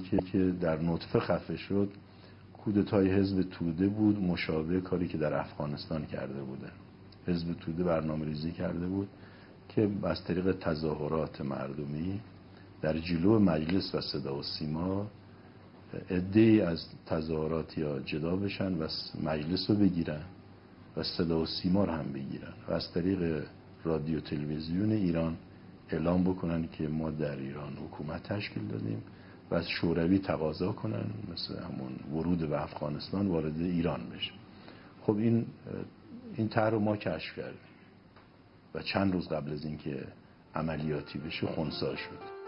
که در نطفه خفه شد کودتای حزب توده بود، مشابه کاری که در افغانستان کرده بوده. حزب توده برنامه‌ریزی کرده بود که از طریق تظاهرات مردمی در جلو مجلس و صدا و سیما عده‌ای از تظاهرات یا جدا بشن و مجلس رو بگیرن و صدا و سیما رو هم بگیرن و از طریق رادیو تلویزیون ایران اعلام بکنن که ما در ایران حکومت تشکیل دادیم و از شوروی تقاضا کنن مثل همون ورود به افغانستان وارد ایران بشه. خب این طرح رو ما کشف کردیم و چند روز قبل از اینکه عملیاتی بشه خنثی شد.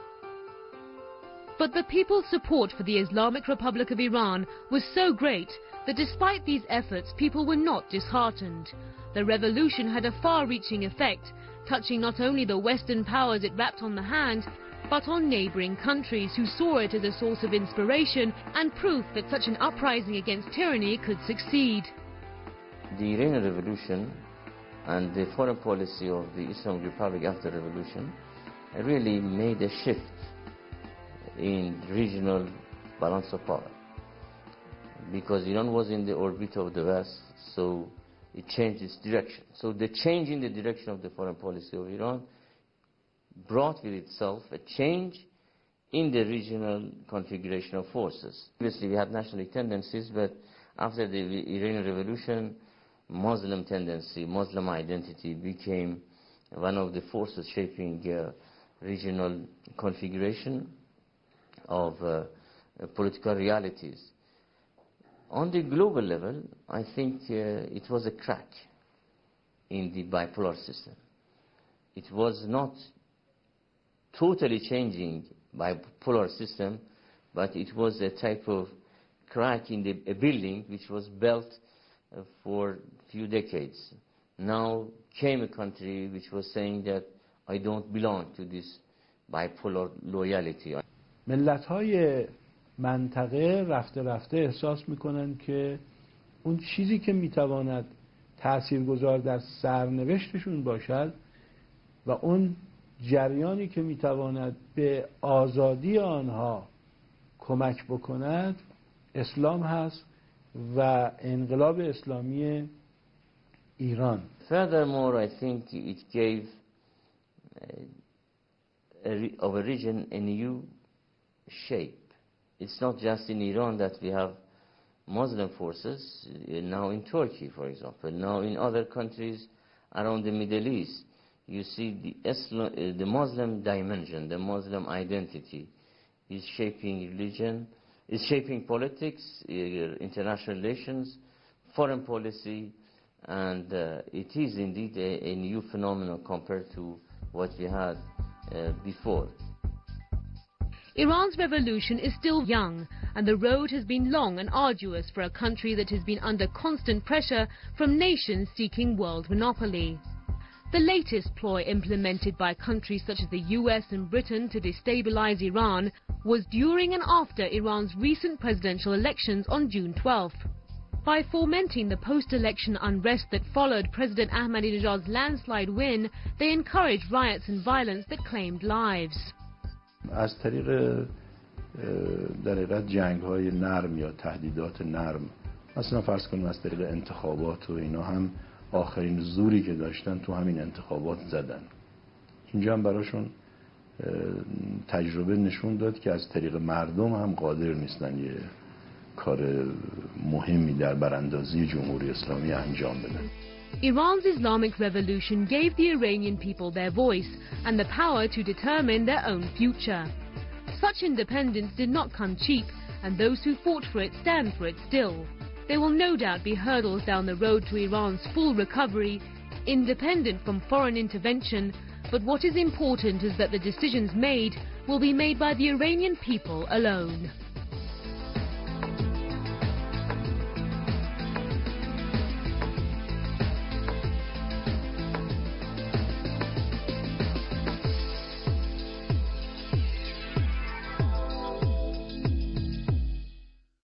But the people's support for the Islamic Republic of Iran was so great that despite these efforts, people were not disheartened. The revolution had a far-reaching effect, touching not only the Western powers it wrapped on the hand, but on neighboring countries who saw it as a source of inspiration and proof that such an uprising against tyranny could succeed. The Iranian Revolution and the foreign policy of the Islamic Republic after the revolution really made a shift in regional balance of power, because Iran was in the orbit of the West, so it changed its direction. So the change in the direction of the foreign policy of Iran brought with itself a change in the regional configuration of forces. Obviously we had nationalistic tendencies, but after the Iranian Revolution, Muslim tendency, Muslim identity became one of the forces shaping regional configuration of political realities. On the global level, I think it was a crack in the bipolar system. It was not totally changing bipolar system, but it was a type of crack in a building which was built for a few decades. Now came a country which was saying that I don't belong to this bipolar loyalty. ملت‌های منطقه رفته رفته احساس میکنن که اون چیزی که میتواند تاثیرگذار در سرنوشتشون باشد و اون جریانی که میتواند به آزادی آنها کمک بکند اسلام هست و انقلاب اسلامی ایران. Furthermore, I think it gave our region a new shape. It's not just in Iran that we have Muslim forces, now in Turkey, for example, now in other countries around the Middle East. You see the Muslim dimension, the Muslim identity is shaping religion, is shaping politics, international relations, foreign policy, and it is indeed a new phenomenon compared to what we had before. Iran's revolution is still young, and the road has been long and arduous for a country that has been under constant pressure from nations seeking world monopoly. The latest ploy implemented by countries such as the US and Britain to destabilize Iran was during and after Iran's recent presidential elections on June 12th. By fomenting the post-election unrest that followed President Ahmadinejad's landslide win, they encouraged riots and violence that claimed lives. از طریق در حقیقت جنگ‌های نرم یا تهدیدات نرم، مثلا فرض کنیم از طریق انتخابات و اینا هم آخرین زوری که داشتن تو همین انتخابات زدن. اینجا هم براشون تجربه نشون داد که از طریق مردم هم قادر نیستن یه کار مهمی در براندازی جمهوری اسلامی انجام بدن. Iran's Islamic revolution gave the Iranian people their voice and the power to determine their own future. Such independence did not come cheap, and those who fought for it stand for it still. There will no doubt be hurdles down the road to Iran's full recovery, independent from foreign intervention, but what is important is that the decisions made will be made by the Iranian people alone.